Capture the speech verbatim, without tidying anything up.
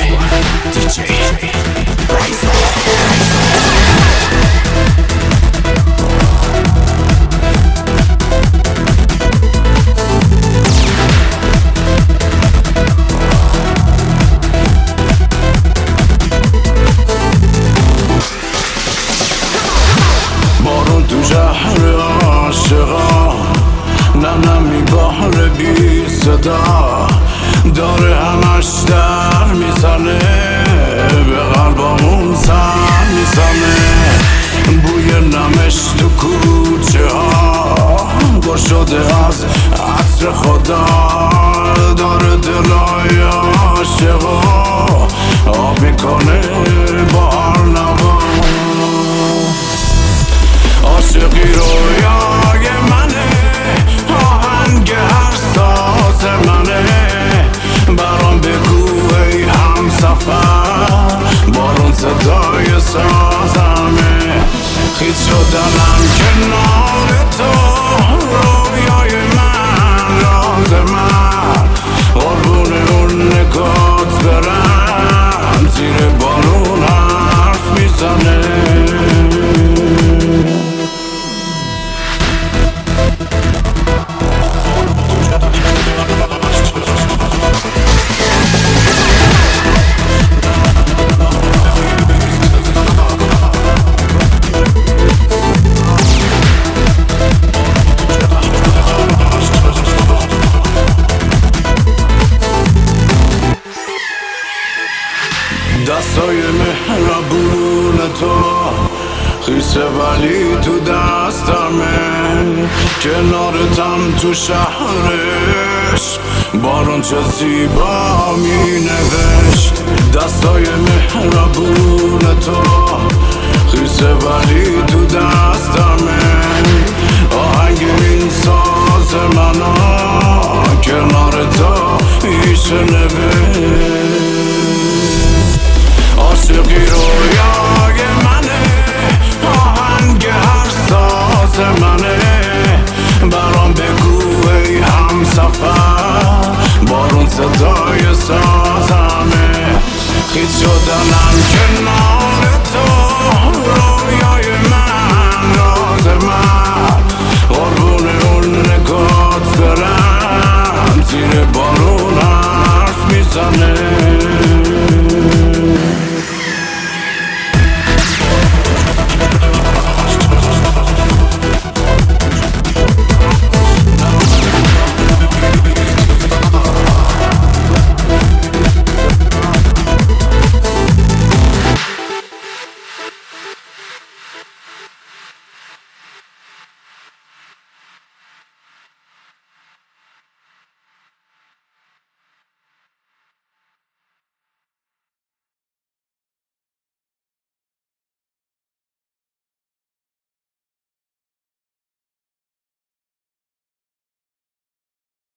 بارون تو شهر عاشقا نم نمی بحر بی صدا داره همش در میزنه به قلبامون سر میزنه بوی نمش تو کوچه ها با شده از عطر خدا داره دلای عاشقا آب میکنه با هر نوا عاشقی رویای منه آهنگ هر ساز منه برام بگو ای هم سفر بارون صدای سازمه خیز شدنم کنار تو رویای من راز من قربون اون نگات برم زیر بارون حرف میزنه دستای مهربون تو خیسه ولی تو دستمه کنارتم تو شهرش بارون چه زیبا می نوشت دستای مهربون تو خیسه ولی تو دستمه آهنگ این ساز منو کنار تو میشه نوشت عاشقی رویای منه آهنگ هر ساز منه برام بگو ای هم سفر بارون صدای سازمه خیز شدن